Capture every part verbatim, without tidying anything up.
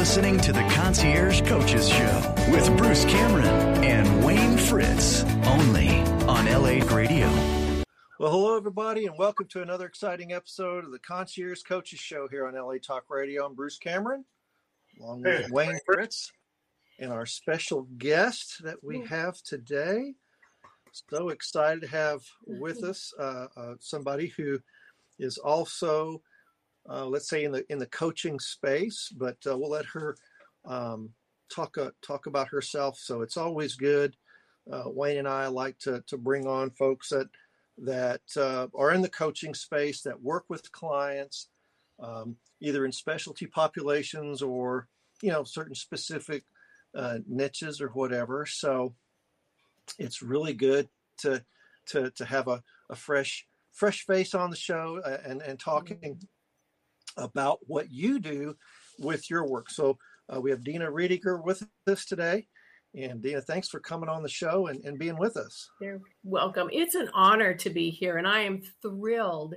listening to the Concierge Coaches Show with Bruce Cameron and Wayne Fritz, only on L A Radio. Well, hello, everybody, and welcome to another exciting episode of the Concierge Coaches Show here on L A Talk Radio. I'm Bruce Cameron, along with hey, Wayne Fritz, and our special guest that we have today. So excited to have with us uh, uh, somebody who is also, uh, let's say, in the in the coaching space, but uh, we'll let her um, talk uh, talk about herself. So it's always good. Uh, Wayne and I like to to bring on folks that that uh, are in the coaching space, that work with clients, um, either in specialty populations or, you know, certain specific uh, niches or whatever. So it's really good to to to have a, a fresh fresh face on the show and, and talking about what you do with your work. So uh, we have Dina Riediger with us today. And Dina, thanks for coming on the show and, and being with us. You're welcome. It's an honor to be here, and I am thrilled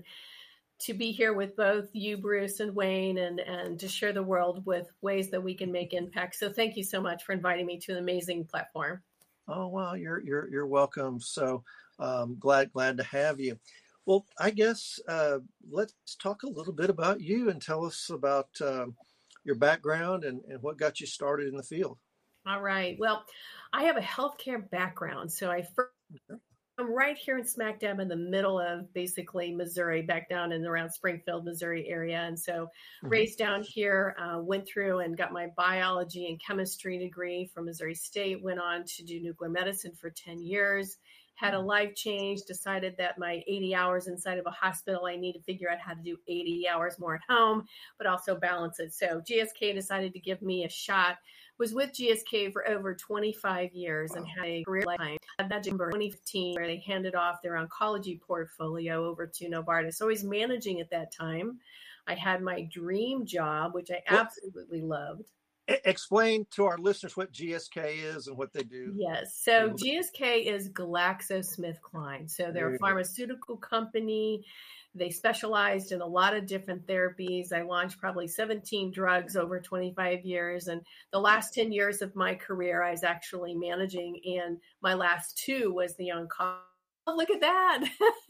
to be here with both you, Bruce, and Wayne, and, and to share the world with ways that we can make impact. So thank you so much for inviting me to an amazing platform. Oh, well, you're you're you're welcome. So um, glad glad to have you. Well, I guess uh, let's talk a little bit about you and tell us about uh, your background and, and what got you started in the field. All right. Well, I have a healthcare background. So I first, I'm right here in smack dab in the middle of basically Missouri, back down in around Springfield, Missouri area. And so mm-hmm. raised down here, uh, went through and got my biology and chemistry degree from Missouri State, went on to do nuclear medicine for ten years, had a life change, decided that my eighty hours inside of a hospital, I need to figure out how to do eighty hours more at home, but also balance it. So G S K decided to give me a shot. Was with G S K for over twenty-five years and had a career lifetime. Had that in twenty fifteen where they handed off their oncology portfolio over to Novartis. So I was managing at that time. I had my dream job, which I absolutely loved. Explain to our listeners what G S K is and what they do. Yes. So G S K is GlaxoSmithKline. So they're a pharmaceutical company. They specialized in a lot of different therapies. I launched probably seventeen drugs over twenty-five years. And the last ten years of my career, I was actually managing. And my last two was the oncology. Oh, look at that.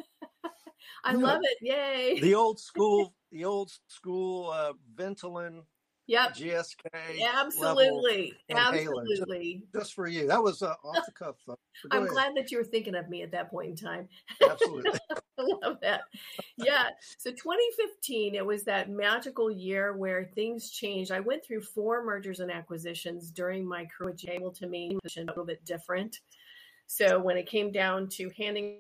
I you love know, it. Yay. The old school, the old school uh, Ventolin. Yep. G S K. Absolutely. Absolutely. Just, just for you. That was uh, off the cuff. So I'm ahead. glad that you were thinking of me at that point in time. Absolutely. I love that. Yeah. So twenty fifteen, it was that magical year where things changed. I went through four mergers and acquisitions during my career, which was able to make a little bit different. So when it came down to handing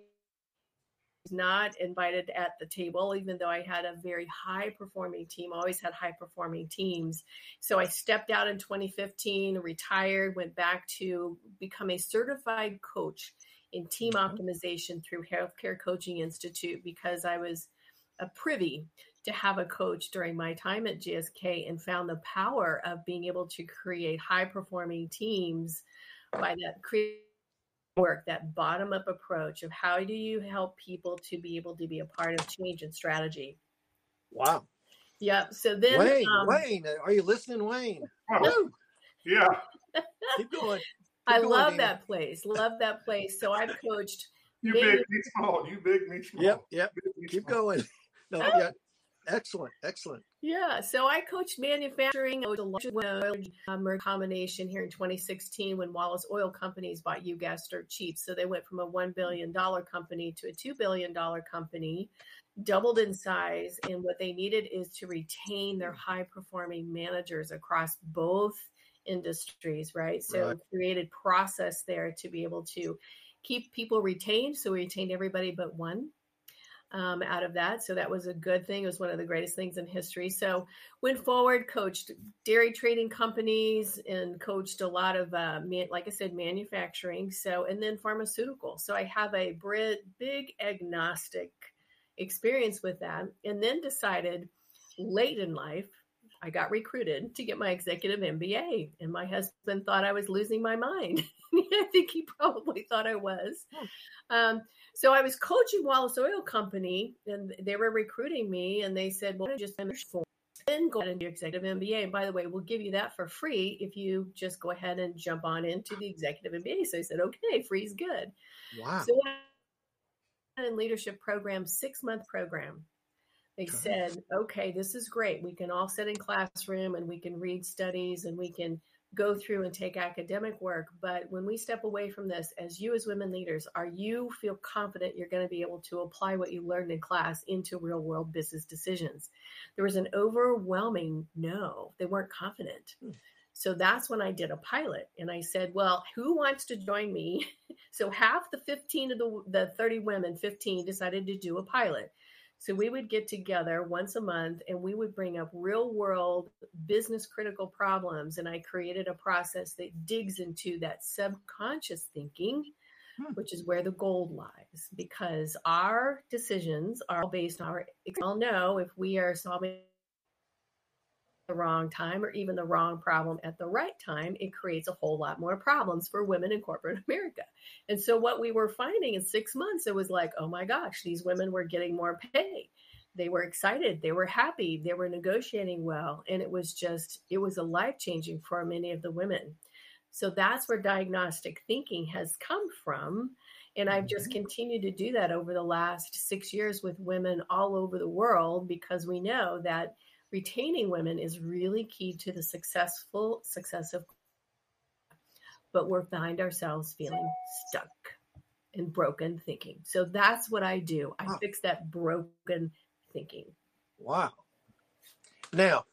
not invited at the table, even though I had a very high performing team, always had high performing teams. So I stepped out in twenty fifteen, retired, went back to become a certified coach in team optimization through Healthcare Coaching Institute, because I was a privy to have a coach during my time at G S K and found the power of being able to create high performing teams by that creating work, that bottom-up approach of how do you help people to be able to be a part of change and strategy. Wow. Yep. So then, Wayne, um, Wayne, are you listening, Wayne? Oh, yeah. Keep going. Keep I going, love Dina. that place. Love that place. So I've coached. You many- big, me small. You big, me small. Yep, yep. Big, me Keep small. going. No, yeah. Excellent, excellent. Yeah, so I coached manufacturing. I was a large oil um, combination here in twenty sixteen when Wallace Oil Companies bought UGAS dirt cheap. So they went from a one billion dollars company to a two billion dollars company, doubled in size. And what they needed is to retain their high-performing managers across both industries, right? So Right. created process there to be able to keep people retained. So we retained everybody but one. Um, out of that. So that was a good thing. It was one of the greatest things in history. So went forward, coached dairy trading companies and coached a lot of, uh, man, like I said, manufacturing. So, and then pharmaceutical. So I have a big agnostic experience with that. And then decided late in life, I got recruited to get my executive M B A. And my husband thought I was losing my mind. I think he probably thought I was. Um, so I was coaching Wallace Oil Company and they were recruiting me and they said, well, just finish for. then go ahead and do executive M B A. And by the way, we'll give you that for free if you just go ahead and jump on into the executive M B A. So I said, okay, free is good. Wow. So in leadership program, six month program, they okay. said, okay, this is great. We can all sit in classroom and we can read studies and we can go through and take academic work. But when we step away from this, as you as women leaders, are you feel confident you're going to be able to apply what you learned in class into real world business decisions? There was an overwhelming no. They weren't confident. Hmm. So that's when I did a pilot. And I said, well, who wants to join me? So half the fifteen of the, the thirty women, fifteen decided to do a pilot. So we would get together once a month and we would bring up real world business critical problems. And I created a process that digs into that subconscious thinking, hmm. which is where the gold lies, because our decisions are based on our, we all know if we are solving the wrong time or even the wrong problem at the right time, it creates a whole lot more problems for women in corporate America. And so what we were finding in six months, it was like, oh my gosh, these women were getting more pay. They were excited. They were happy. They were negotiating well. And it was just, it was a life-changing for many of the women. So that's where diagnostic thinking has come from. And I've just continued to do that over the last six years with women all over the world, because we know that retaining women is really key to the successful success of, but we find ourselves feeling stuck and broken thinking. So that's what I do. I wow. fix that broken thinking. Wow. Now,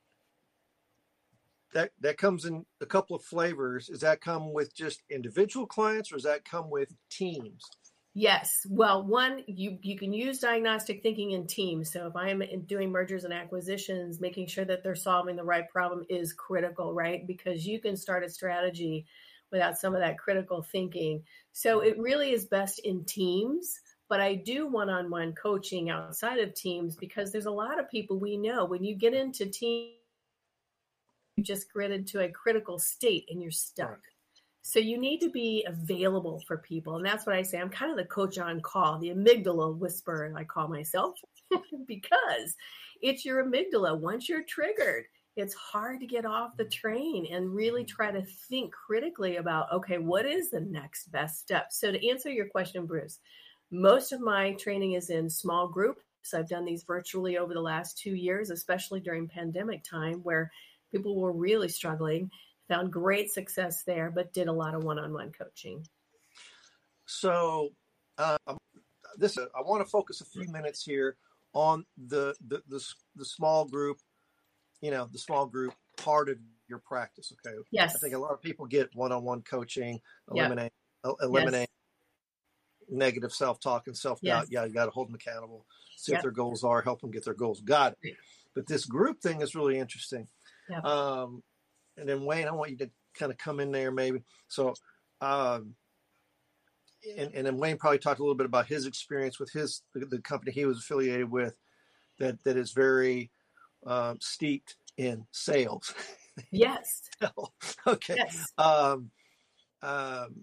that that comes in a couple of flavors. Does that come with just individual clients or does that come with teams? Yes. Well, one, you, you can use diagnostic thinking in teams. So if I'm doing mergers and acquisitions, making sure that they're solving the right problem is critical, right? Because you can start a strategy without some of that critical thinking. So it really is best in teams, but I do one-on-one coaching outside of teams because there's a lot of people we know when you get into teams, you just get into a critical state and you're stuck. So you need to be available for people. And that's what I say. I'm kind of the coach on call, the amygdala whisperer, I call myself, because it's your amygdala. Once you're triggered, it's hard to get off the train and really try to think critically about, okay, what is the next best step? So to answer your question, Bruce, most of my training is in small groups. I've done these virtually over the last two years, especially during pandemic time where people were really struggling. Found great success there, but did a lot of one-on-one coaching. So uh, this, I want to focus a few minutes here on the, the the the small group, you know, the small group part of your practice. Okay. Yes. I think a lot of people get one-on-one coaching, eliminate, yep. eliminate yes. negative self-talk and self-doubt. Yes. Yeah, you got to hold them accountable, see yep. what their goals are, help them get their goals. Got it. But this group thing is really interesting. Yep. Um, And then Wayne, I want you to kind of come in there maybe. So, um, and, and then Wayne probably talked a little bit about his experience with his, the, the company he was affiliated with that, that is very um, steeped in sales. Yes. Okay. Yes. Um, um,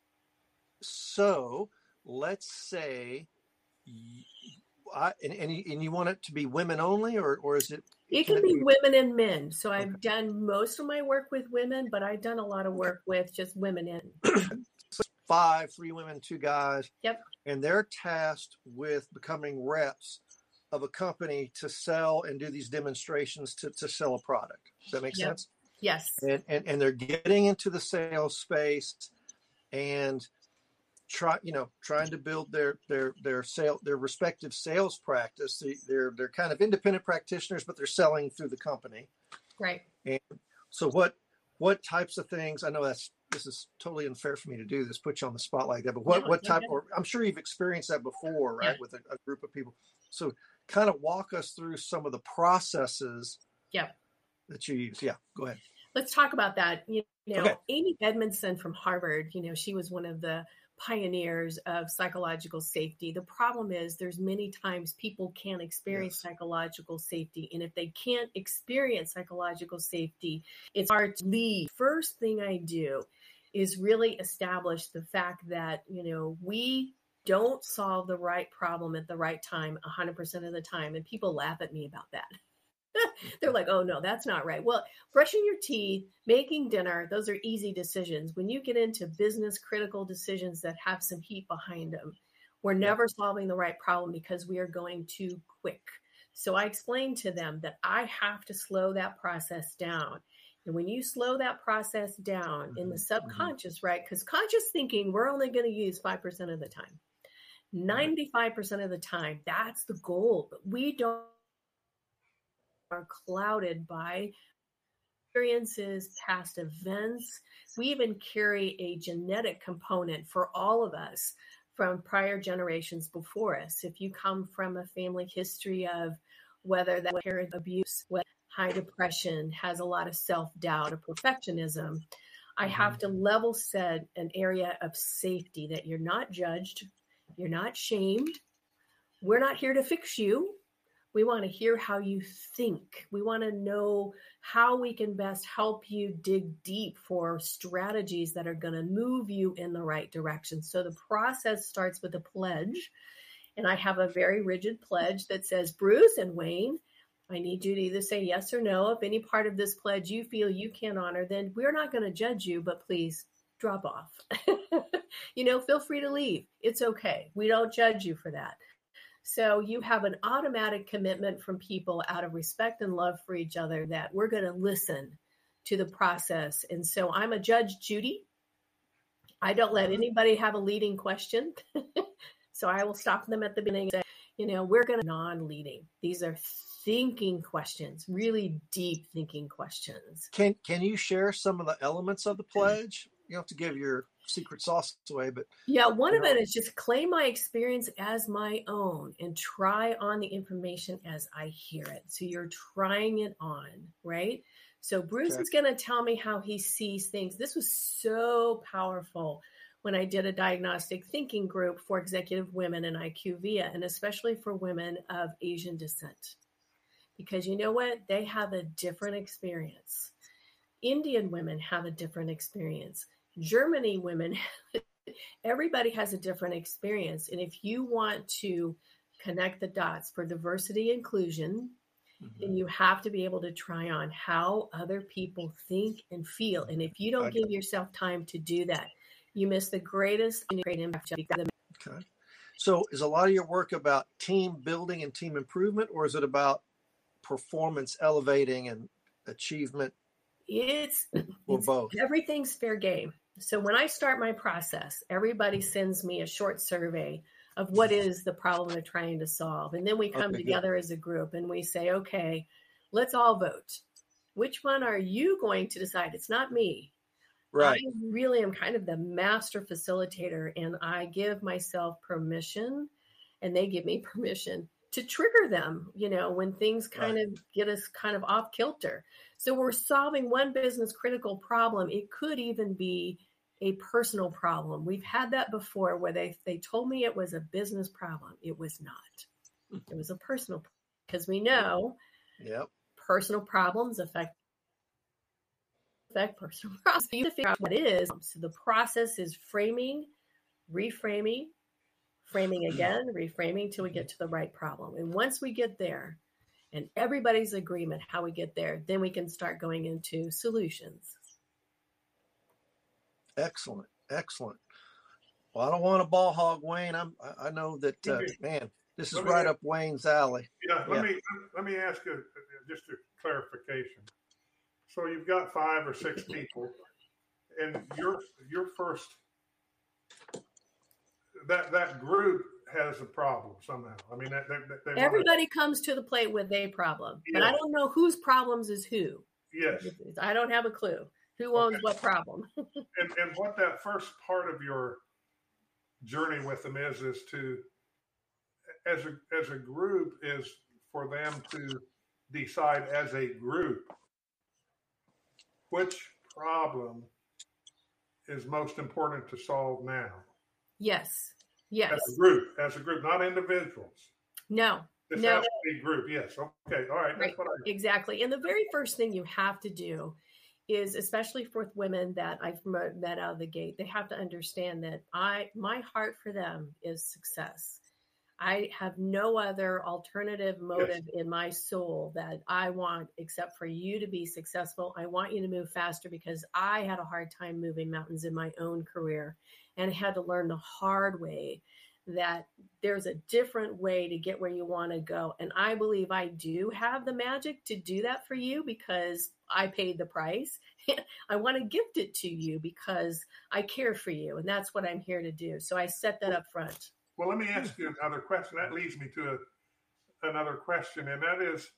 so let's say, I, and, and, you, and you want it to be women only, or, or is it? It can be women and men. So I've okay. done most of my work with women, but I've done a lot of work with just women and five, three women, two guys. Yep. And they're tasked with becoming reps of a company to sell and do these demonstrations to, to sell a product. Does that make yep. sense? Yes. And, and and they're getting into the sales space and try, you know, trying to build their their their sale their respective sales practice. They're they're kind of independent practitioners, but they're selling through the company. Right. And so what what types of things? I know that's this is totally unfair for me to do this, put you on the spot like that. But what no, what type? no. Or I'm sure you've experienced that before, right? Yeah. With a, a group of people. So kind of walk us through some of the processes. Yeah. That you use. Yeah. Go ahead. Let's talk about that. You know, okay. Amy Edmondson from Harvard. You know, she was one of the pioneers of psychological safety. The problem is there's many times people can't experience yes. psychological safety. And if they can't experience psychological safety, it's hard to leave. First thing I do is really establish the fact that, you know, we don't solve the right problem at the right time one hundred percent of the time. And people laugh at me about that. They're like, oh, no, that's not right. Well, brushing your teeth, making dinner, those are easy decisions. When you get into business critical decisions that have some heat behind them, we're never solving the right problem because we are going too quick. So I explained to them that I have to slow that process down. And when you slow that process down in the subconscious, mm-hmm. right? Because conscious thinking, we're only going to use five percent of the time. ninety-five percent of the time, that's the goal. But we don't are clouded by experiences, past events. We even carry a genetic component for all of us from prior generations before us. If you come from a family history of whether that parent abuse, whether high depression, has a lot of self-doubt or perfectionism, I have to level set an area of safety that you're not judged, you're not shamed. We're not here to fix you. We want to hear how you think. We want to know how we can best help you dig deep for strategies that are going to move you in the right direction. So the process starts with a pledge. And I have a very rigid pledge that says, Bruce and Wayne, I need you to either say yes or no. If any part of this pledge you feel you can't honor, then we're not going to judge you, but please drop off. You know, feel free to leave. It's okay. We don't judge you for that. So you have an automatic commitment from people out of respect and love for each other that we're going to listen to the process. And so I'm a Judge Judy. I don't let anybody have a leading question. So I will stop them at the beginning and say, you know, we're going to non-leading. These are thinking questions, really deep thinking questions. Can Can you share some of the elements of the pledge? You don't have to give your secret sauce away, but yeah, one of know. it is just claim my experience as my own and try on the information as I hear it. So you're trying it on, right? So Bruce okay. is going to tell me how he sees things. This was so powerful when I did a diagnostic thinking group for executive women in IQVIA, and especially for women of Asian descent. Because you know what? They have a different experience. Indian women have a different experience. Germany women, everybody has a different experience. And if you want to connect the dots for diversity inclusion, mm-hmm. then you have to be able to try on how other people think and feel. And if you don't I, give yourself time to do that, you miss the greatest great impact. Okay. So is a lot of your work about team building and team improvement, or is it about performance elevating and achievement? It's, or it's both. Everything's fair game. So when I start my process, everybody sends me a short survey of what is the problem they're trying to solve. And then we come okay, together good. as a group and we say, okay, let's all vote. Which one are you going to decide? It's not me. Right. I really am kind of the master facilitator, and I give myself permission and they give me permission to trigger them, you know, when things kind right. of get us kind of off kilter. So we're solving one business critical problem. It could even be a personal problem. We've had that before where they, they told me it was a business problem. It was not. It was a personal, because we know yep. personal problems affect affect personal problems. So you have to figure out what it is. So the process is framing, reframing, framing again, reframing till we get to the right problem. And once we get there, and everybody's agreement how we get there, then we can start going into solutions. Excellent, excellent. Well, I don't want to ball hog Wayne. I'm. I know that uh, me, man. This is right me, up Wayne's alley. Yeah. Let yeah. me let me ask you just a clarification. So you've got five or six people, and your your first that that group has a problem somehow. I mean, that, that, they everybody wanna... comes to the plate with a problem, yeah. but I don't know whose problems is who. Yes, I don't have a clue who owns okay. what problem. and and what that first part of your journey with them is is to as a as a group is for them to decide as a group which problem is most important to solve now. Yes. Yes. As a group, as a group, not individuals. No. This no, has no. to be a group. Yes. Okay. All right. right. That's what I mean. Exactly. And the very first thing you have to do is, especially for women that I promote that out of the gate, they have to understand that I, my heart for them is success. I have no other alternative motive yes. in my soul that I want except for you to be successful. I want you to move faster because I had a hard time moving mountains in my own career and had to learn the hard way that there's a different way to get where you want to go. And I believe I do have the magic to do that for you because I paid the price. I want to gift it to you because I care for you. And that's what I'm here to do. So I set that up front. Well, let me ask you another question. That leads me to a, another question, and that is,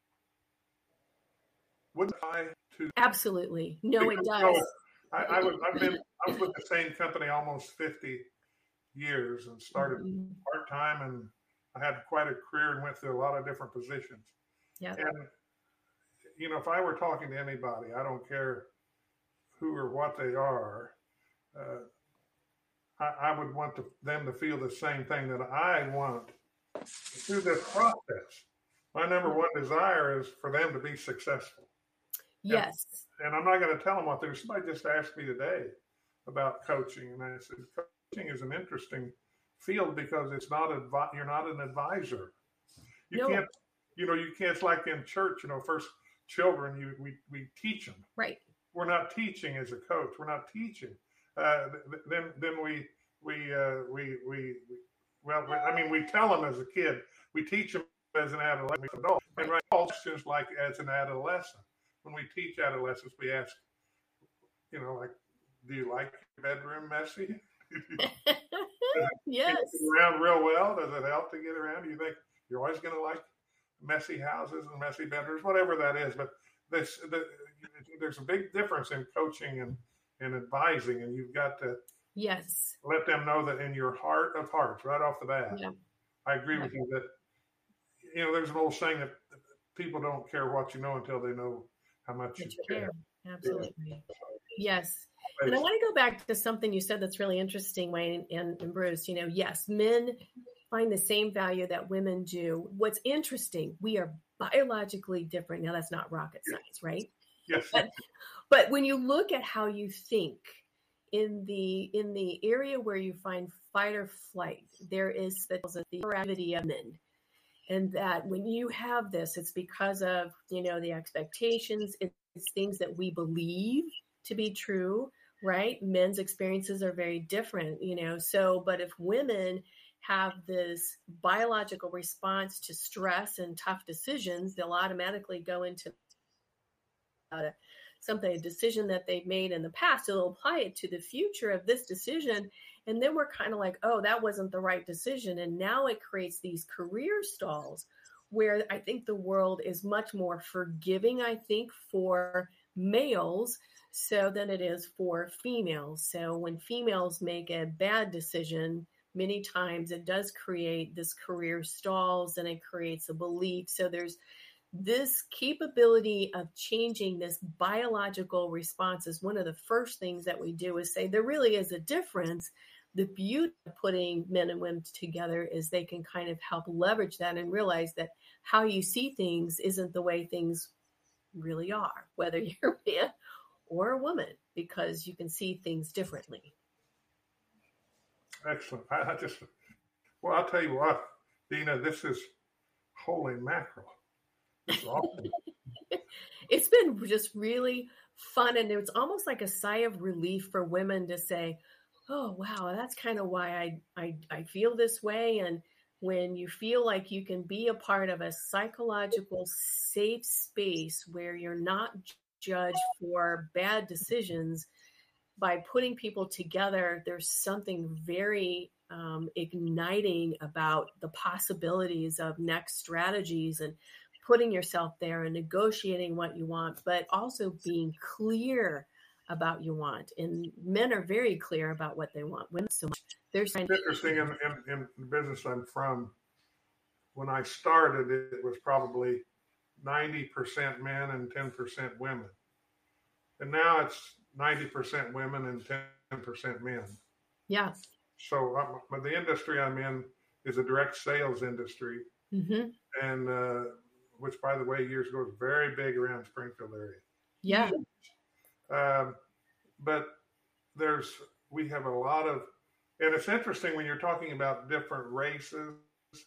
would I to absolutely no, it does. So I, I was I've been I was with the same company almost fifty years and started mm-hmm. part time, and I had quite a career and went through a lot of different positions. Yeah, and you know, if I were talking to anybody, I don't care who or what they are. Uh, I would want to, them to feel the same thing that I want through this process. My number one desire is for them to be successful. Yes. And, and I'm not going to tell them what they're. Somebody just asked me today about coaching, and I said, coaching is an interesting field because it's not advi- you're not an advisor. You no. can't, you know, you can't. It's like in church, you know, first children, you we we teach them. Right. We're not teaching as a coach. We're not teaching. Uh, then, then we, we, uh, we, we, well, we, I mean, we tell them as a kid, we teach them as an adolescent, adult, and right, questions like as an adolescent. When we teach adolescents, we ask, you know, like, do you like your bedroom messy? Yes. Get around real well? Does it help to get around? Do you think you're always going to like messy houses and messy bedrooms, whatever that is? But this, the, there's a big difference in coaching and and advising, and you've got to yes let them know that in your heart of hearts, right off the bat. Yeah. I agree yeah. with you that, you know, there's an old saying that people don't care what you know until they know how much you, you care. care. Absolutely. Yeah. Yes. And I want to go back to something you said that's really interesting, Wayne and, and Bruce. You know, yes, men find the same value that women do. What's interesting, we are biologically different. Now, that's not rocket science, right? Yes. But, but when you look at how you think in the in the area where you find fight or flight, there is the, the gravity of men. And that when you have this, it's because of, you know, the expectations, it's things that we believe to be true, right? Men's experiences are very different, you know. So, but if women have this biological response to stress and tough decisions, they'll automatically go into a, something, a decision that they've made in the past. So they'll apply it to the future of this decision. And then we're kind of like, oh, that wasn't the right decision. And now it creates these career stalls where I think the world is much more forgiving, I think, for males so than it is for females. So when females make a bad decision, many times it does create this career stalls and it creates a belief. So there's this capability of changing this biological response is one of the first things that we do is say there really is a difference. The beauty of putting men and women together is they can kind of help leverage that and realize that how you see things isn't the way things really are, whether you're a man or a woman, because you can see things differently. Excellent. I, I just, well, I'll tell you what, Dina, this is holy mackerel. It's awesome. It's been just really fun. And it's almost like a sigh of relief for women to say, oh, wow, that's kind of why I, I, I feel this way. And when you feel like you can be a part of a psychological safe space where you're not judged for bad decisions, by putting people together, there's something very um, igniting about the possibilities of next strategies and putting yourself there and negotiating what you want, but also being clear about you want. And men are very clear about what they want. Women so much. There's it's interesting in, in, in the business I'm from. When I started, it was probably ninety percent men and ten percent women. And now it's ninety percent women and ten percent men. Yeah. So um, the industry I'm in is a direct sales industry. Mm-hmm. And uh, which, by the way, years ago was very big around Springfield area. Yeah. Um, but there's, we have a lot of, and it's interesting when you're talking about different races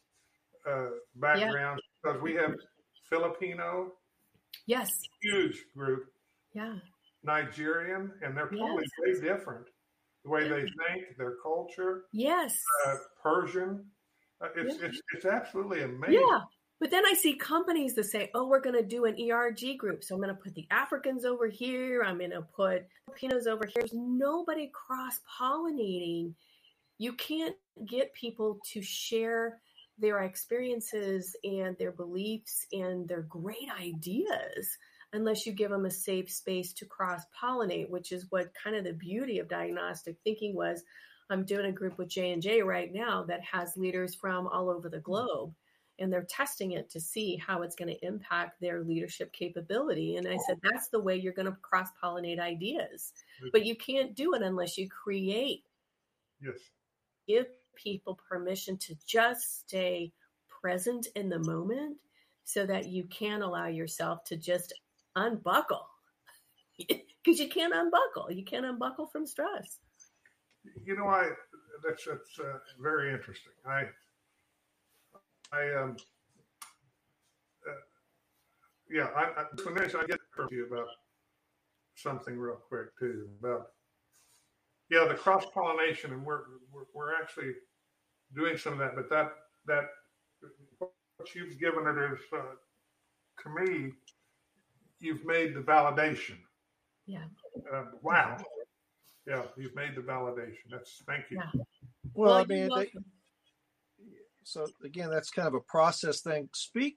uh, backgrounds, yeah. because we have Filipino, yes, huge group, yeah, Nigerian, and they're totally yes. very different. The way they think, their culture, yes, uh, Persian, uh, it's, yeah. it's it's absolutely amazing. Yeah. But then I see companies that say, oh, we're going to do an E R G group. So I'm going to put the Africans over here. I'm going to put Filipinos over here. There's nobody cross-pollinating. You can't get people to share their experiences and their beliefs and their great ideas unless you give them a safe space to cross-pollinate, which is what kind of the beauty of diagnostic thinking was. I'm doing a group with J and J right now that has leaders from all over the globe. And they're testing it to see how it's going to impact their leadership capability. And I said, that's the way you're going to cross-pollinate ideas. But you can't do it unless you create. Yes. Give people permission to just stay present in the moment so that you can allow yourself to just unbuckle. Because you can't unbuckle. You can't unbuckle from stress. You know, I that's, that's uh, very interesting. I I um uh, yeah I, I just want to mention I get to you about something real quick too about yeah the cross pollination, and we're, we're we're actually doing some of that, but that that what you've given it is uh, to me you've made the validation. Yeah. Uh, wow. Yeah, you've made the validation. That's thank you. Yeah. Well, well I mean. They, So again, that's kind of a process thing. Speak,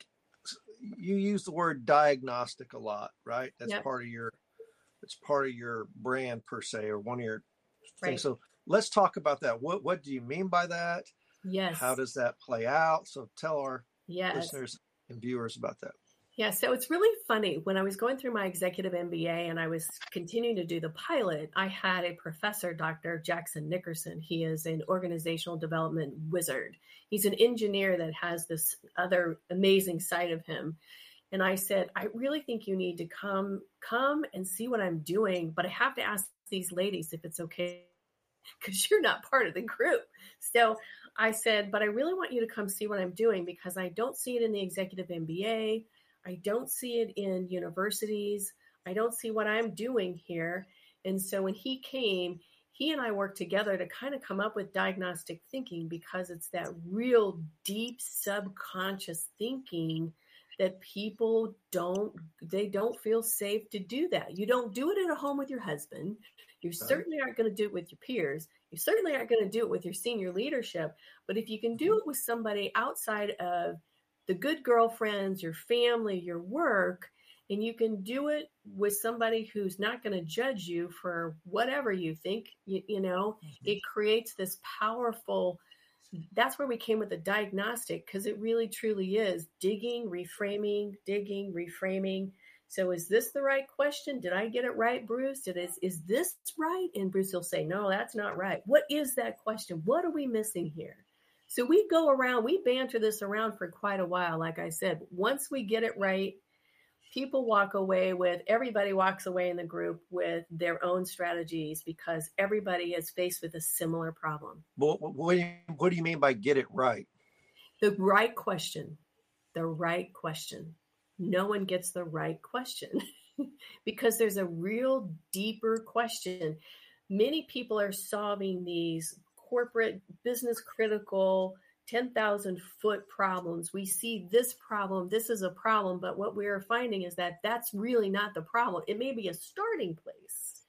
you use the word diagnostic a lot, right? That's yep. part of your, it's part of your brand per se, or one of your right. things. So let's talk about that. What what do you mean by that? Yes. How does that play out? So tell our yes. listeners and viewers about that. Yeah, so it's really funny. When I was going through my executive M B A and I was continuing to do the pilot, I had a professor, Doctor Jackson Nickerson. He is an organizational development wizard. He's an engineer that has this other amazing side of him. And I said, I really think you need to come, come and see what I'm doing, but I have to ask these ladies if it's okay, because you're not part of the group. So I said, but I really want you to come see what I'm doing, because I don't see it in the executive M B A. I don't see it in universities. I don't see what I'm doing here. And so when he came, he and I worked together to kind of come up with diagnostic thinking, because it's that real deep subconscious thinking that people don't, they don't feel safe to do that. You don't do it at home with your husband. You certainly aren't going to do it with your peers. You certainly aren't going to do it with your senior leadership. But if you can do it with somebody outside of the good girlfriends, your family, your work, and you can do it with somebody who's not going to judge you for whatever you think, you, you know, mm-hmm. it creates this powerful, that's where we came with the diagnostic, because it really truly is digging, reframing, digging, reframing. So is this the right question? Did I get it right, Bruce? Did it, is this right? And Bruce will say, no, that's not right. What is that question? What are we missing here? So we go around, we banter this around for quite a while. Like I said, once we get it right, people walk away with, everybody walks away in the group with their own strategies, because everybody is faced with a similar problem. What, what, do you, what do you mean by get it right? The right question, the right question. No one gets the right question because there's a real deeper question. Many people are solving these corporate, business critical, ten thousand foot problems. We see this problem, this is a problem, but what we are finding is that that's really not the problem. It may be a starting place,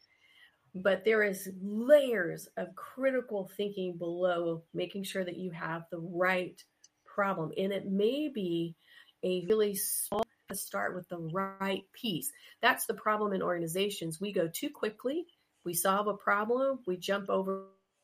but there is layers of critical thinking below, making sure that you have the right problem. And it may be a really small to start with the right piece. That's the problem in organizations. We go too quickly. We solve a problem. We jump over,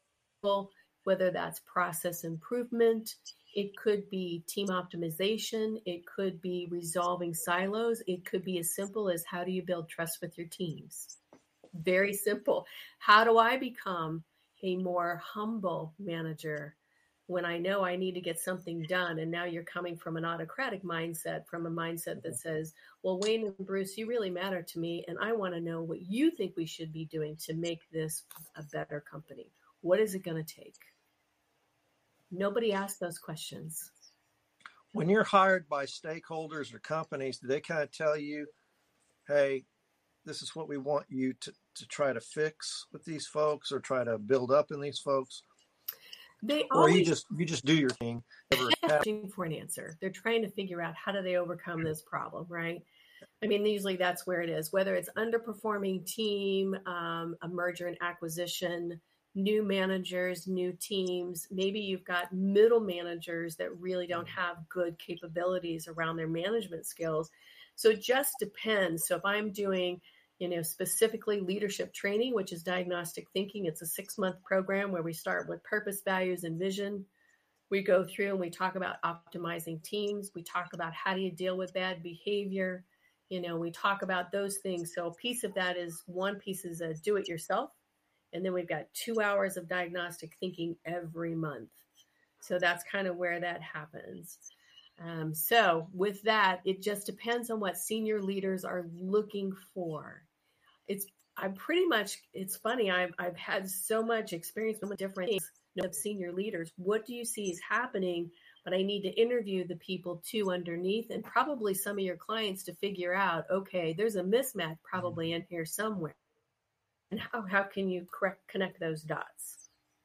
whether that's process improvement. It could be team optimization. It could be resolving silos. It could be as simple as, how do you build trust with your teams? Very simple. How do I become a more humble manager when I know I need to get something done? And now you're coming from an autocratic mindset, from a mindset that says, well, Wayne and Bruce, you really matter to me, and I want to know what you think we should be doing to make this a better company. What is it going to take? Nobody asks those questions. When you're hired by stakeholders or companies, do they kind of tell you, hey, this is what we want you to, to try to fix with these folks or try to build up in these folks? They or always, you just you just do your thing. They're looking for an answer. They're trying to figure out how do they overcome this problem, right? I mean, usually that's where it is, whether it's underperforming team, um, a merger and acquisition, new managers, new teams. Maybe you've got middle managers that really don't have good capabilities around their management skills. So it just depends. So if I'm doing, you know, specifically leadership training, which is diagnostic thinking, it's a six-month program where we start with purpose, values, and vision. We go through and we talk about optimizing teams. We talk about how do you deal with bad behavior. You know, we talk about those things. So a piece of that is, one piece is a do it yourself. And then we've got two hours of diagnostic thinking every month. So that's kind of where that happens. Um, so with that, it just depends on what senior leaders are looking for. It's, I'm pretty much, it's funny. I've, I've had so much experience with different things, you know, senior leaders. What do you see is happening? But I need to interview the people too underneath, and probably some of your clients to figure out, okay, there's a mismatch probably in here somewhere. And how, how can you correct, connect those dots?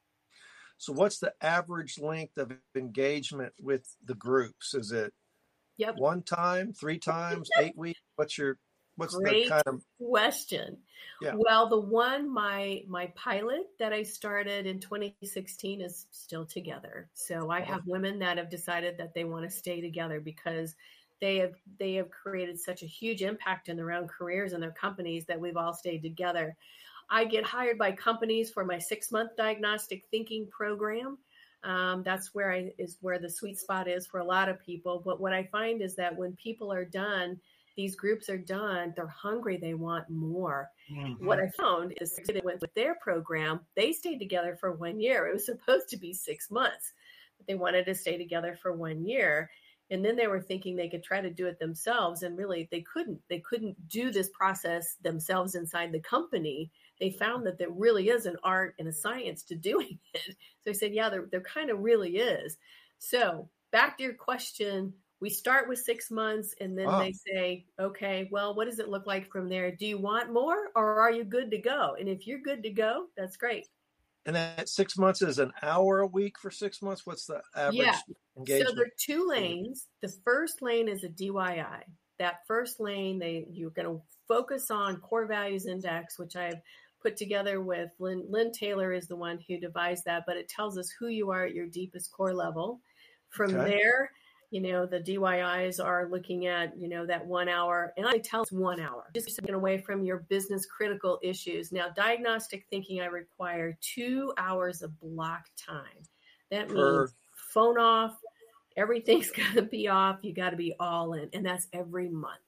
So what's the average length of engagement with the groups? Is it yep. one time, three times, eight weeks? What's your, what's Great the kind of question? Yeah. Well, the one, my, my pilot that I started in twenty sixteen is still together. So I have women that have decided that they want to stay together because they have, they have created such a huge impact in their own careers and their companies that we've all stayed together. I get hired by companies for my six-month diagnostic thinking program. Um, that's where I is where the sweet spot is for a lot of people. But what I find is that when people are done, these groups are done, they're hungry, they want more. Mm-hmm. What I found is with, with their program, they stayed together for one year. It was supposed to be six months, but they wanted to stay together for one year. And then they were thinking they could try to do it themselves. And really, they couldn't. They couldn't do this process themselves inside the company. They found that there really is an art and a science to doing it. So I said, yeah, there, there kind of really is. So back to your question, we start with six months and then wow. they say, okay, well, what does it look like from there? Do you want more or are you good to go? And if you're good to go, that's great. And that six months is an hour a week for six months? What's the average yeah. engagement? So there are two lanes. The first lane is a D Y I. That first lane, they you're going to focus on core values index, which I've put together with Lynn. Lynn Taylor is the one who devised that, but it tells us who you are at your deepest core level. From okay. there, you know, the D Y Is are looking at, you know, that one hour, and I tell it's one hour, just taking away from your business critical issues. Now, diagnostic thinking, I require two hours of block time. That means per- phone off, everything's got to be off. You got to be all in, and that's every month.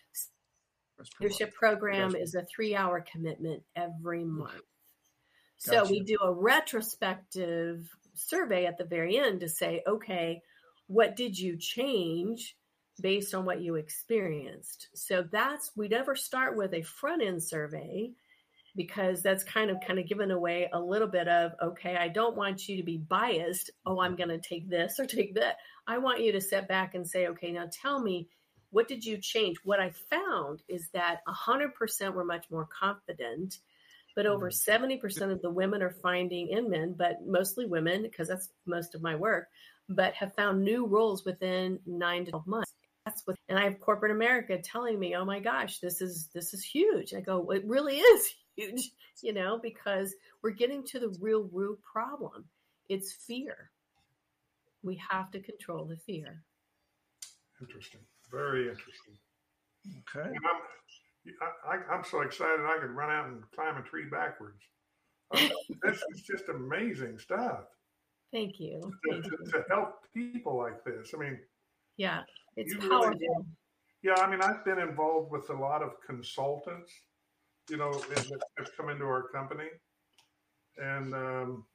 Leadership program is a three-hour commitment every month. So gotcha. We do a retrospective survey at the very end to say, okay, what did you change based on what you experienced? So that's, we never start with a front-end survey because that's kind of kind of given away a little bit of, okay, I don't want you to be biased. Oh, I'm going to take this or take that. I want you to step back and say, okay, now tell me, what did you change? What I found is that one hundred percent were much more confident, but over seventy percent of the women are finding, and men, but mostly women, because that's most of my work, but have found new roles within nine to twelve months. That's what, and I have corporate America telling me, oh my gosh, this is, this is huge. I go, it really is huge, you know, because we're getting to the real root problem. It's fear. We have to control the fear. Interesting. Very interesting. Okay. And I'm, I, I'm so excited I could run out and climb a tree backwards. Uh, this is just amazing stuff. Thank you. To, Thank to, you. to help people like this. I mean, yeah, it's powerful. Really, yeah, I mean, I've been involved with a lot of consultants, you know, that have come into our company. And um,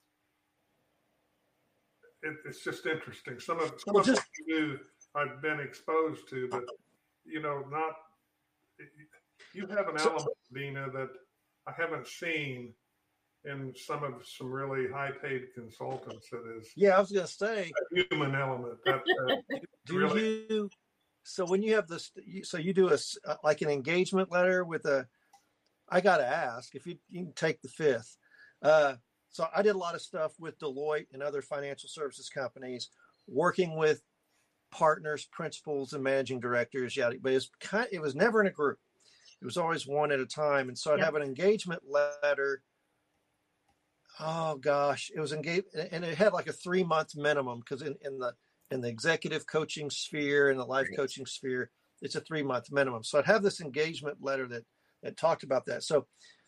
it, it's just interesting. Some of, some well, of just, what you do, I've been exposed to, but, you know, not, you have an element, Dina, that I haven't seen in some of some really high-paid consultants. That is, yeah, I was going to say, a human element. That, uh, do really, you? So when you have this, so you do a like an engagement letter with a. I got to ask if you, you can take the fifth. Uh, so I did a lot of stuff with Deloitte and other financial services companies, working with partners, principals, and managing directors. Yeah, but it was kind. It was never in a group. It was always one at a time. And so I'd Yeah. have an engagement letter. Oh gosh, it was engaged, and it had like a three month minimum because in, in the in the executive coaching sphere and the life coaching sphere, it's a three month minimum. So I'd have this engagement letter that that talked about that. So,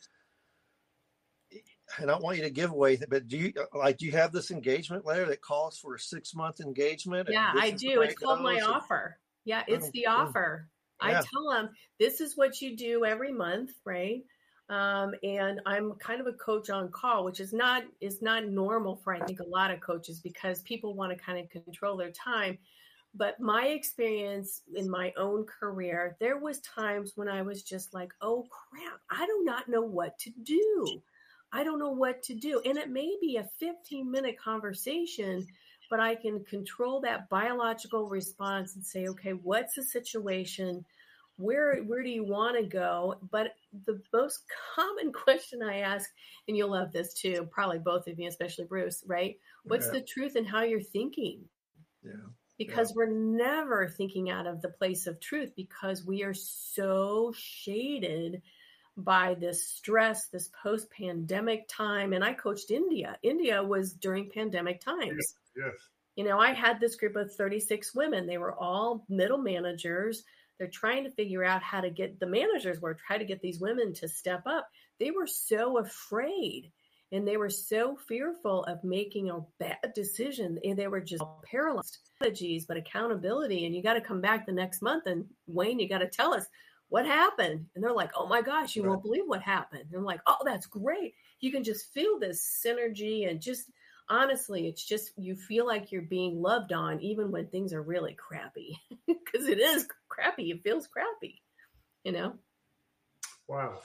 and I don't want you to give away, but do you like do you have this engagement letter that calls for a six month engagement? Yeah, I do. It's called my and, offer. Yeah, it's oh, the offer. Yeah. I tell them this is what you do every month, right? Um, and I'm kind of a coach on call, which is not is not normal for I think a lot of coaches because people want to kind of control their time. But my experience in my own career, there was times when I was just like, oh crap, I do not know what to do. I don't know what to do. And it may be a fifteen minute conversation, but I can control that biological response and say, okay, what's the situation? Where where do you want to go? But the most common question I ask, and you'll love this too, probably both of you, especially Bruce, right? What's Yeah. the truth in how you're thinking? Yeah. Because Yeah. we're never thinking out of the place of truth because we are so shaded by this stress, this post-pandemic time. And I coached India. India was during pandemic times. yes. You know, I had this group of thirty-six women. They were all middle managers. They're trying to figure out how to get the managers were trying to get these women to step up. They were so afraid and they were so fearful of making a bad decision. And they were just paralyzed. Strategies, but accountability. And you got to come back the next month. And Wayne, you got to tell us what happened. And they're like, oh my gosh, you Right. won't believe what happened. And I'm like, oh, that's great. You can just feel this synergy and just honestly, it's just you feel like you're being loved on even when things are really crappy because it is crappy. It feels crappy, you know? Wow.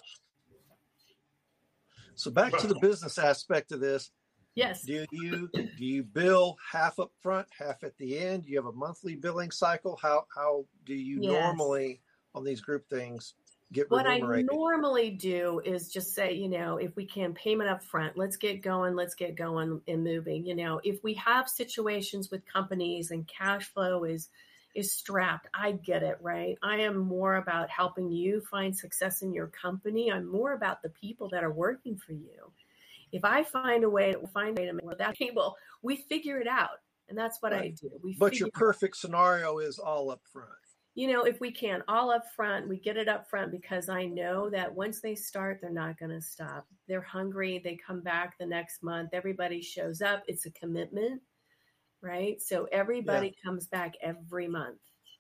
So back to the business aspect of this. Yes. Do you do you bill half up front, half at the end? Do you have a monthly billing cycle? How how do you Yes. normally on these group things get What I remunerated? normally do is just say, you know, if we can payment up front, let's get going, let's get going and moving. You know, if we have situations with companies and cash flow is is strapped, I get it, right? I am more about helping you find success in your company. I'm more about the people that are working for you. If I find a way to find a way to make that people, we figure it out. And that's what Right. I do. We But figure your perfect scenario is all up front. you know, if we can, all up front, we get it up front because I know that once they start, they're not going to stop. They're hungry. They come back the next month. Everybody shows up. It's a commitment, right? So everybody comes back every month.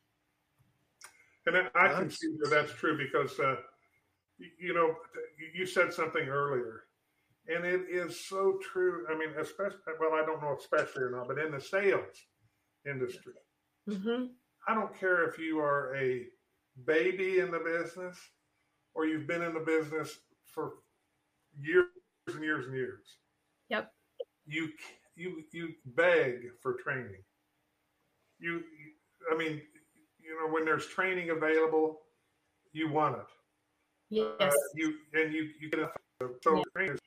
And I, I can Nice. see where that's true because, uh, you, you know, you said something earlier, and it is so true. I mean, especially, well, I don't know especially or not, but in the sales industry, Mm-hmm. I don't care if you are a baby in the business or you've been in the business for years and years and years. Yep. You you you beg for training. You, I mean, you know, when there's training available, you want it. Yes. Uh, you and you you get a so Yeah. trainers.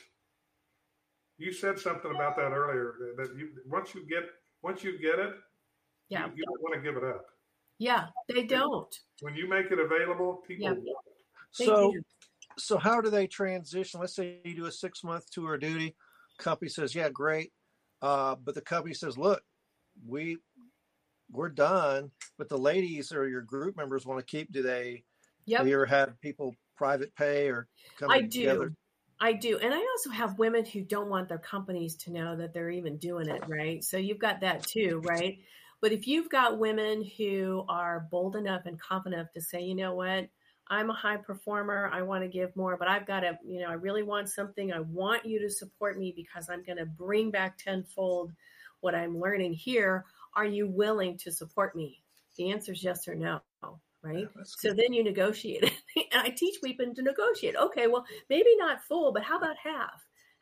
You said something about that earlier that you once you get once you get it, Yeah. you, you don't want to give it up. Yeah. They don't. When you make it available, people Yeah. want it. They So do. so how do they transition? Let's say you do a six month tour of duty. Company says, yeah, great. Uh, but the company says, look, we we're done. But the ladies or your group members want to keep. Do they? Yep. Have you ever had people private pay or come I together? do. I do. And I also have women who don't want their companies to know that they're even doing it, right? So you've got that too, right? But if you've got women who are bold enough and confident enough to say, you know what, I'm a high performer, I want to give more, but I've got to, you know, I really want something. I want you to support me because I'm going to bring back tenfold what I'm learning here. Are you willing to support me? The answer is yes or no. Right. Yeah, that's So good. then you negotiate. And I teach women to negotiate. Okay, well, maybe not full, but how about half?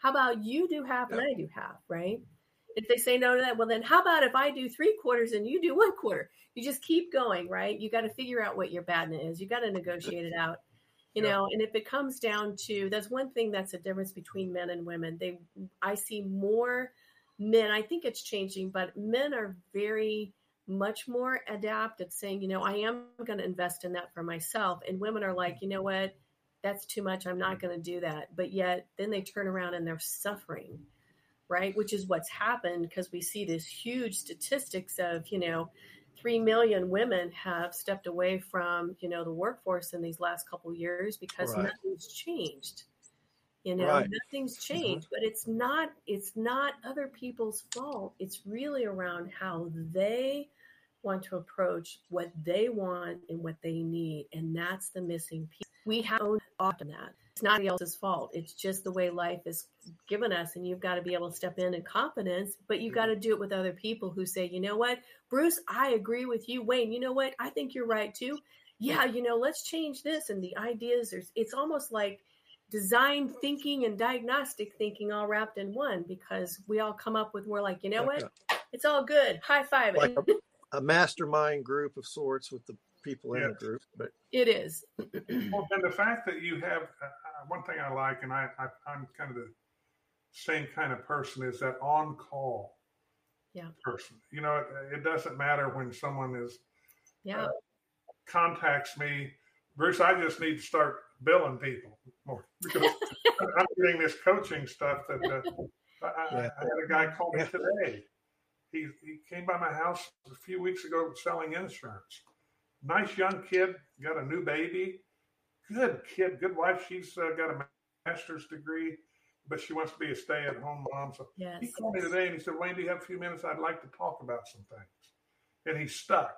How about you do half and I do half, right? If they say no to that, well, then how about if I do three quarters and you do one quarter? You just keep going, right? You got to figure out what your bad is. You got to negotiate it out, you yeah. know, and if it comes down to, that's one thing that's a difference between men and women. They, I see more men, I think it's changing, but men are very much more adept at saying, you know, I am going to invest in that for myself. And women are like, you know what, that's too much. I'm not going to do that. But yet then they turn around and they're suffering. Right, which is what's happened because we see this huge statistics of, you know, three million women have stepped away from, you know, the workforce in these last couple of years because right. nothing's changed. You know, right. nothing's changed, mm-hmm. but it's not, it's not other people's fault. It's really around how they want to approach what they want and what they need. And that's the missing piece. We have often that. It's not anybody else's fault. It's just the way life is given us. And you've got to be able to step in in confidence, but you got to do it with other people who say, you know what, Bruce, I agree with you. Wayne, you know what? I think you're right too. Yeah. You know, let's change this. And the ideas are, it's almost like design thinking and diagnostic thinking all wrapped in one, because we all come up with more like, you know like what, a, it's all good. High five. Like a, a mastermind group of sorts with the people yes. in the group, but it is. Well, and the fact that you have uh, one thing I like, and I, I I'm kind of the same kind of person, is that on call yeah. person. You know, it, it doesn't matter when someone is yeah uh, contacts me, Bruce. I just need to start billing people more because I'm getting this coaching stuff that uh, I, yeah. I had a guy call me today. He he came by my house a few weeks ago selling insurance. Nice young kid, got a new baby. Good kid, good wife. She's uh, got a master's degree, but she wants to be a stay-at-home mom. So yes. he called me today and he said, Wayne, do you have a few minutes? I'd like to talk about some things. And he's stuck.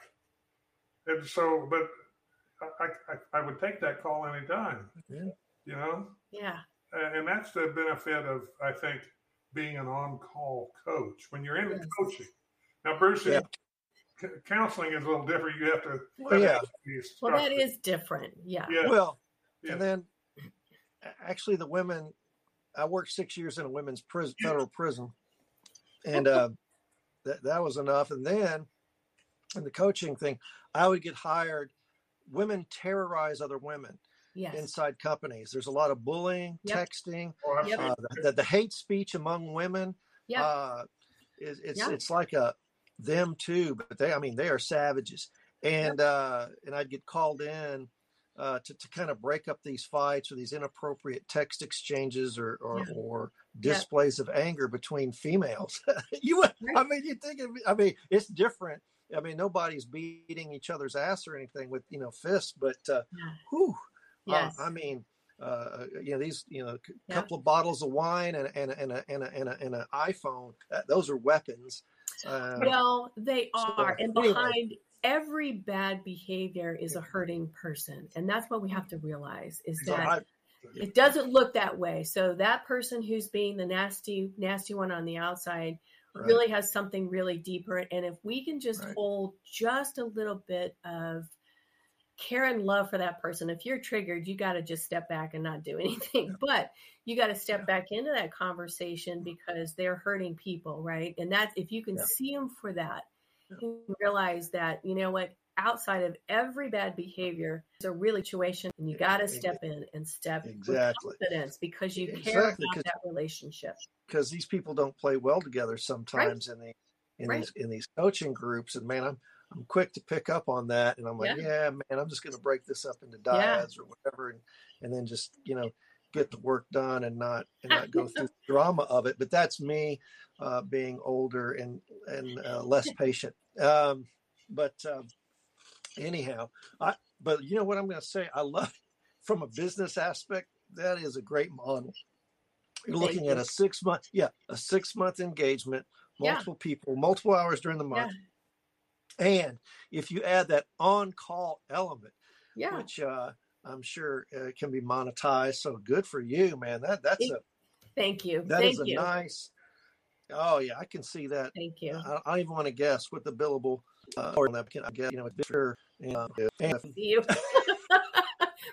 And so, but I, I, I would take that call anytime, yeah. you know? Yeah. And that's the benefit of, I think, being an on-call coach. When you're in yes. coaching. Now, Bruce, yeah. counseling is a little different. You have to. Well, yeah. Well, that is different. Yeah. yeah. Well, yeah. and then actually the women, I worked six years in a women's prison, federal prison, and uh, that that was enough. And then in the coaching thing, I would get hired. Women terrorize other women yes. inside companies. There's a lot of bullying, yep. texting, oh, yep. uh, the, the hate speech among women. Yeah. Uh, is, it's yep. it's like a them too, but they, I mean, they are savages. And, yep. uh, and I'd get called in, uh, to, to kind of break up these fights or these inappropriate text exchanges or, or, yep. or displays yep. of anger between females. you, right. I mean, you think, of, I mean, it's different. I mean, nobody's beating each other's ass or anything with, you know, fists, but, uh, yeah. whew, yes. uh, I mean, uh, you know, these, you know, a yeah. couple of bottles of wine and, and, and, a, and, a, and, a, and an iPhone, uh, those are weapons. Uh, well, they are. so, and behind anyway. every bad behavior is a hurting person. And that's what we have to realize is so that I, it doesn't look that way. So that person who's being the nasty, nasty one on the outside right. really has something really deeper. And if we can just right. hold just a little bit of care and love for that person, if you're triggered, you got to just step back and not do anything. Yeah. But you got to step yeah. back into that conversation because they're hurting people, right? And that's, if you can yeah. see them for that, yeah. you realize that, you know what, outside of every bad behavior, there's a real situation, and you got to step in and step exactly. with confidence because you exactly. care about that relationship. Because these people don't play well together sometimes right. in the in right. these in these coaching groups, and man, I'm I'm quick to pick up on that, and I'm like, yeah, yeah man, I'm just going to break this up into dyads yeah. or whatever, and and then just you know get the work done and not and not go through the drama of it. But that's me uh, being older and and uh, less patient. Um, but um, anyhow, I but you know what I'm going to say? I love from a business aspect. That is a great model. You're looking Thank at you. a six month, yeah, a six month engagement, multiple yeah. people, multiple hours during the month. Yeah. And if you add that on-call element, yeah. which uh, I'm sure uh, can be monetized, so good for you, man. That that's thank, a thank you. That thank is a you. nice. Oh yeah, I can see that. Thank you. I, I don't even want to guess what the billable uh, or that I guess you know it's sure. You know, and you.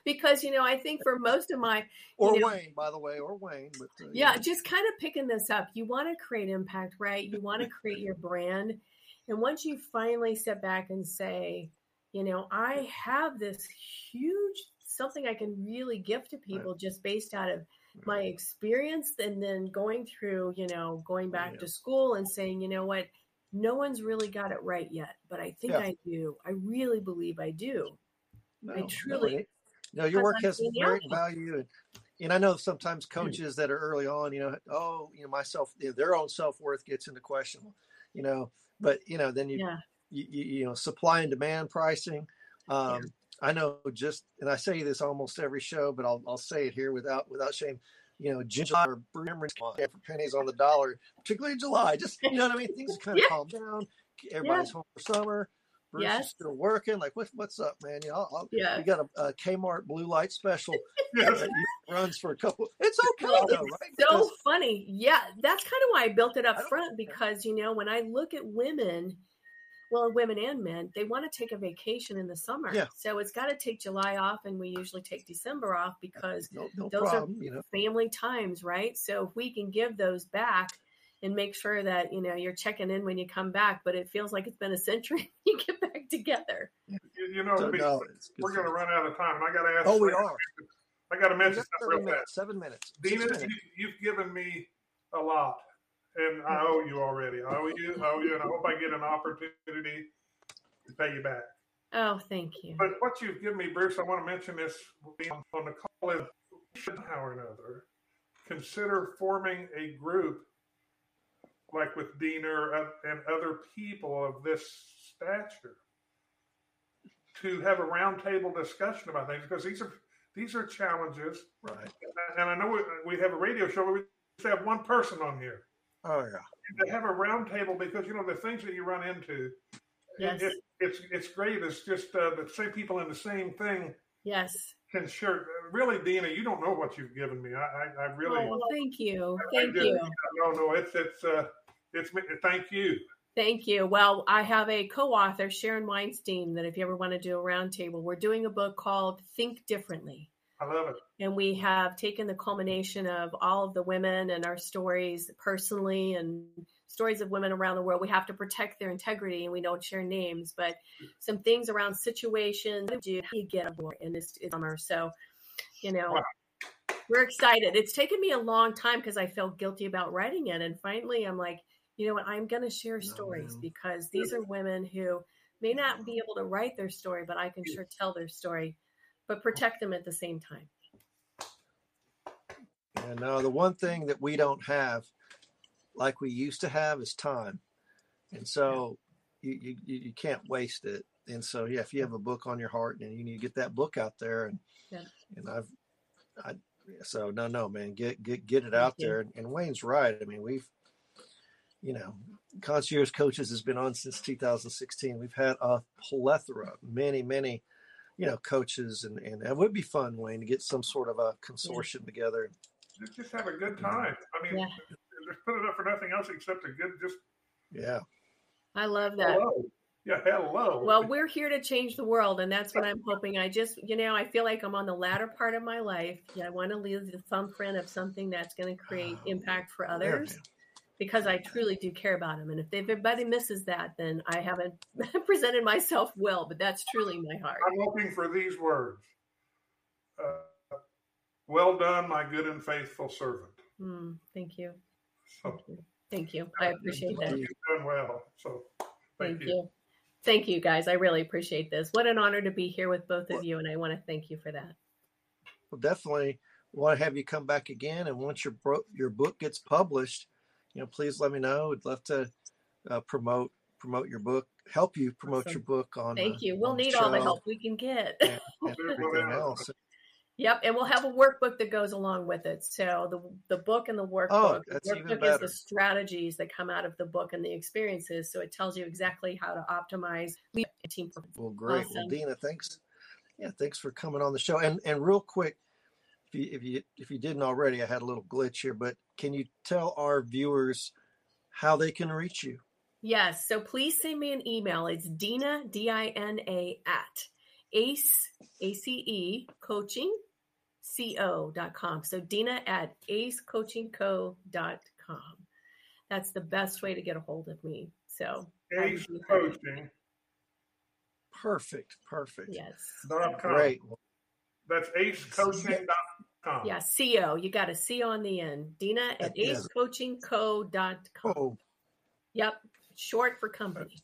because, you know, I think for most of my, or you know, Wayne, by the way, or Wayne, but uh, yeah, yeah. just kind of picking this up. You want to create impact, right? You want to create your brand. And once you finally step back and say, you know, I have this huge, something I can really give to people right. just based out of my experience, and then going through, you know, going back yeah. to school and saying, you know what, no one's really got it right yet, but I think yeah. I do. I really believe I do. No, I truly. No, no your work has merit and value. And, and I know sometimes coaches that are early on, you know, oh, you know, myself, you know, their own self-worth gets into question, you know, but, you know, then you, yeah. you, you, you know, supply and demand pricing. Um, yeah. I know just, and I say this almost every show, but I'll I'll say it here without without shame. You know, July or for pennies on the dollar, particularly in July. Just, you know what I mean? Things kind of yeah. calm down. Everybody's yeah. home for summer. Bruce yes. is still working. Like, what, what's up, man? You know, I'll, I'll, yeah. you got a, a Kmart blue light special that runs for a couple. It's okay well, though, it's right? So because, funny. Yeah, that's kind of why I built it up front, because, you know, when I look at women, well, women and men, they want to take a vacation in the summer. Yeah. So it's got to take July off, and we usually take December off because no, no those problem, are you know. family times, right? So if we can give those back and make sure that, you know, you're checking in when you come back, but it feels like it's been a century you get back together. You, you know, so, we, no, we're going to run out of time, and I got to ask. Oh, we are. I got to mention something real minutes, Seven minutes. Dina, minutes. You, you've given me a lot, and I owe you already. I owe you, I owe you, and I hope I get an opportunity to pay you back. Oh, thank you. But what you've given me, Bruce, I want to mention this on the call is, somehow or another, consider forming a group like with Dina and other people of this stature to have a roundtable discussion about things, because these are these are challenges. Right. And I know we, we have a radio show where we just have one person on here. Oh, yeah. And to have a roundtable, because, you know, the things that you run into, yes. it, it's it's great. It's just uh, the same people in the same thing. Yes. Can sure. Really, Dina, you don't know what you've given me. I I, I really. Oh, well, thank you. I, thank I you. No, no, it's it's uh, it's thank you. Thank you. Well, I have a co-author, Sharon Weinstein, that if you ever want to do a roundtable, we're doing a book called Think Differently. I love it. And we have taken the culmination of all of the women and our stories personally and stories of women around the world. We have to protect their integrity, and we don't share names, but some things around situations, how do you get aboard in this summer. So, you know, wow. We're excited. It's taken me a long time because I felt guilty about writing it. And finally, I'm like, you know what, I'm going to share stories no, because these are women who may not be able to write their story, but I can sure tell their story, but protect them at the same time. And no, the one thing that we don't have like we used to have is time. And so you, you, you can't waste it. And so, yeah, if you have a book on your heart and you need to get that book out there, and, yeah. and I've, I, so no, no, man, get, get, get it Thank out you. there. And Wayne's right. I mean, we've, you know, Concierge Coaches has been on since two thousand sixteen. We've had a plethora, many, many, you know, coaches, and, and it would be fun, Wayne, to get some sort of a consortium yeah. together. Just, just have a good time. I mean, yeah. just put it up for nothing else except a good, just. Yeah. I love that. Hello. Yeah. Hello. Well, we're here to change the world, and that's what I'm hoping. I just, you know, I feel like I'm on the latter part of my life. Yeah, I want to leave the thumbprint of something that's going to create impact for others. Yeah. Because I truly do care about them. And if everybody misses that, then I haven't presented myself well, but that's truly my heart. I'm looking for these words. Uh, well done, my good and faithful servant. Mm, thank you. So, thank you. Thank you. I appreciate that. You've done well. So thank, thank you. you. Thank you, guys. I really appreciate this. What an honor to be here with both of you. And I want to thank you for that. Well, definitely want to have you come back again. And once your, bro- your book gets published, you know, please let me know. I'd love to uh, promote promote your book, help you promote awesome. your book on. Thank uh, you. We'll need all the help we can get. and, and everything else. Yep, and we'll have a workbook that goes along with it. So the the book and the workbook. Oh, that's the even workbook better. is the strategies that come out of the book and the experiences. So it tells you exactly how to optimize team performance. Well, great. Awesome. Well, Dina, thanks. Yeah, thanks for coming on the show. And and real quick, if you if you if you didn't already, I had a little glitch here, but can you tell our viewers how they can reach you? Yes. So please send me an email. It's Dina, D I N A, at ace, A C E, coaching, co dot com. So Dina at ace coaching co dot com. That's the best way to get a hold of me. So Ace Coaching. Perfect. Perfect. Yes. Great. That's ace coaching dot com. Yeah, co. You got a C on the end. Dina at ace coaching co dot com. Oh. Yep. Short for company.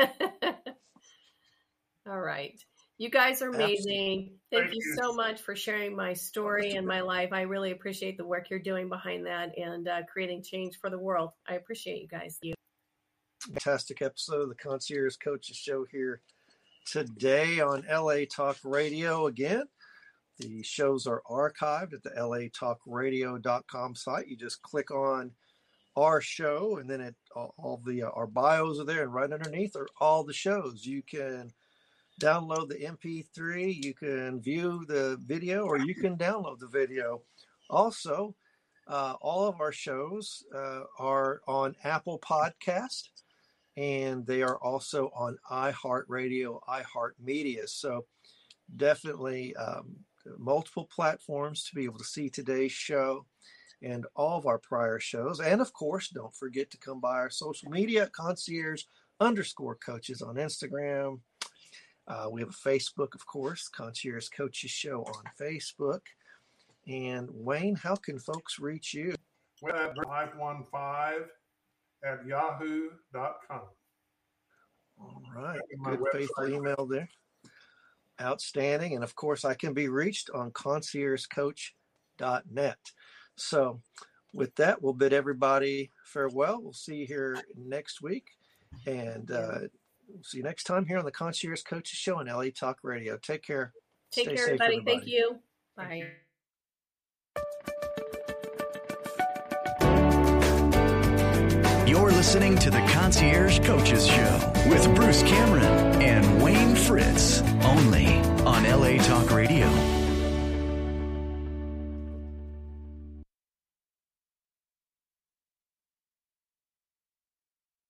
All right. You guys are amazing. Absolutely. Thank, Thank you, you so much for sharing my story and my life. I really appreciate the work you're doing behind that and uh, creating change for the world. I appreciate you guys. You. Fantastic episode of the Concierge Coaches Show here today on L A Talk Radio again. The shows are archived at the L A talk radio dot com site. You just click on our show, and then it all, all the uh, our bios are there, and right underneath are all the shows. You can download the M P three, you can view the video, or you can download the video. Also, uh, all of our shows uh, are on Apple Podcast, and they are also on iHeartRadio, iHeartMedia. So definitely um, multiple platforms to be able to see today's show and all of our prior shows. And of course, don't forget to come by our social media, concierge underscore coaches on Instagram. Uh, we have a Facebook, of course, Concierge Coaches Show on Facebook. And Wayne, how can folks reach you? Well, at five one five at yahoo dot com. All right. Good, faithful email there. Outstanding. And of course, I can be reached on concierge coach dot net. So with that, we'll bid everybody farewell. We'll see you here next week. And uh, we'll see you next time here on the Concierge Coaches Show on L A Talk Radio. Take care. Take Stay care, safe, everybody. everybody. Thank you. Bye. You're listening to the Concierge Coaches Show with Bruce Cameron and Wayne Fritz, only on L A Talk Radio.